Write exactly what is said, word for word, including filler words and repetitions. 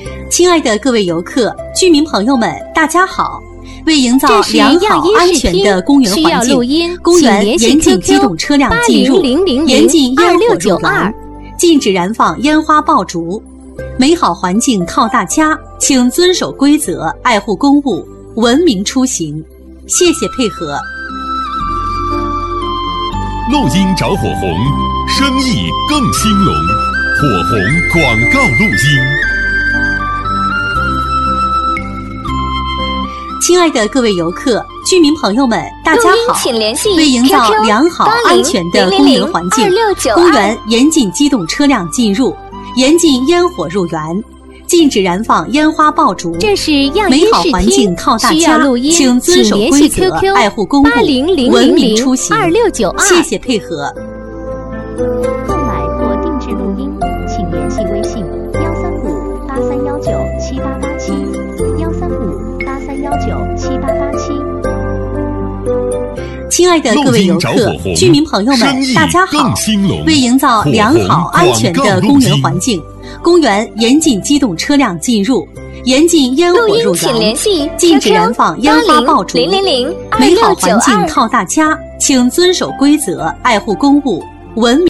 亲爱的各位游客、居民朋友们，大家好！为营造良好安全的公园环境，公园严禁机动车辆进入，严禁烟火入园，禁止燃放烟花爆竹。美好环境靠大家，请遵守规则，爱护公物，文明出行。谢谢配合。 录音找火红，生意更兴隆。火红广告录音。 亲爱的各位游客、居民朋友们，大家好！ 请联系为营造良好安全的公园环境，公园严禁机动车辆进入，严禁烟火入园，禁止燃放烟花爆竹。 这是美好环境靠大家，请遵守规则，爱护公物，文明出行。谢谢配合。 购买或定制录音，请联系微信幺三五八三幺九七八八七幺三五八三幺九七八八七。 亲爱的各位游客、居民朋友们，大家好！为营造良好安全的公园环境，公园严禁机动车辆进入，严禁烟火入园，禁止燃放烟花爆竹。美好环境靠大家，请遵守规则，爱护公物，文明。